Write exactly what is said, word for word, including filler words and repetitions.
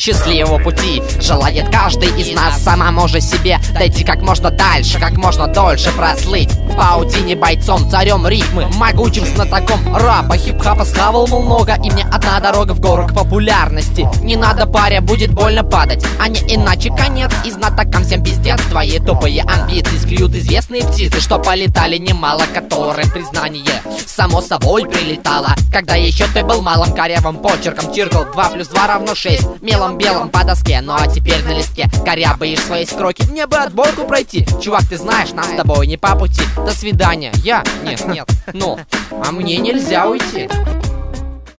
счастливого пути желает каждый из нас самому же себе дойти как можно дальше, как можно дольше прослыть в паутине бойцом, царем ритмы, могучим знатоком рэпа, хип-хапа схавал много, и мне одна дорога в гору к популярности. Не надо, паря, будет больно падать, а не иначе конец, и знатокам всем пиздец. Твои тупые амбиции скрют известные птицы, что полетали немало, которым признание само собой прилетало. Когда еще ты был малым, корявым почерком чиркал два плюс два равно шесть мелом белым по доске. Ну а теперь на листке корябаешь свои строки. Мне бы отборку пройти, чувак, ты знаешь, нам с тобой не по пути. До свидания. Я? Нет, нет. Ну, а мне нельзя уйти.